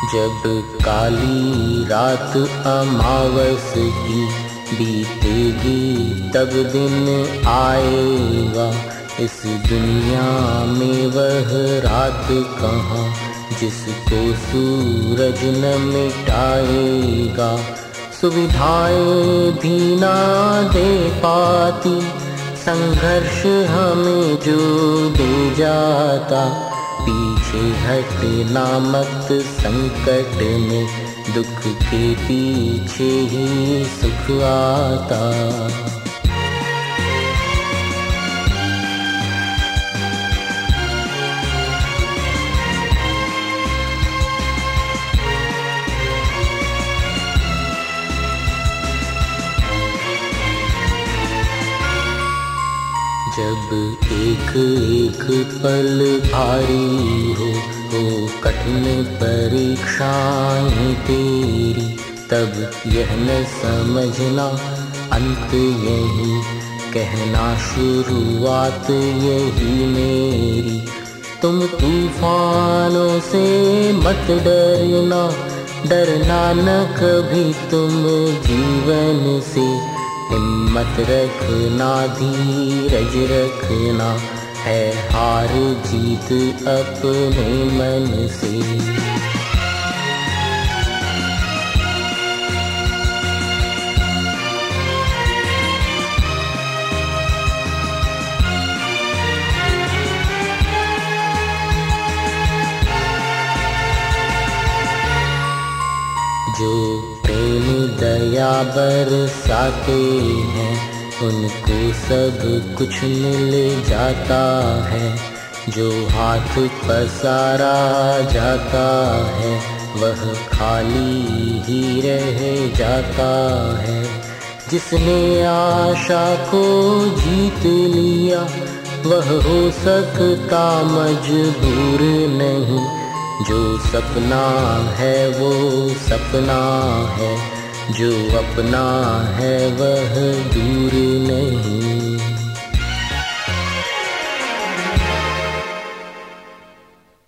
जब काली रात अमावस की बीतेगी तब दिन आएगा। इस दुनिया में वह रात कहाँ जिसको सूरज न मिटाएगा। सुविधाएं भी ना दे पाती संघर्ष हमें जो दे जाता। पीछे हटना मत संकट में, दुख के पीछे ही सुख आता। जब एक एक पल भारी हो कठिन परीक्षाएं तेरी, तब यह न समझना अंत यही, कहना शुरुआत यही मेरी। तुम तूफानों से मत डरना, डरना न कभी तुम जीवन से। हिम्मत रखना, धीरज रखना, है हार जीत अपने मन से। जो प्रेम दया बरसाते हैं उनको सब कुछ मिल जाता है। जो हाथ पसारा जाता है वह खाली ही रह जाता है। जिसने आशा को जीत लिया वह हो सकता मजबूर नहीं। जो सपना है वो सपना है, जो अपना है वह दूर नहीं।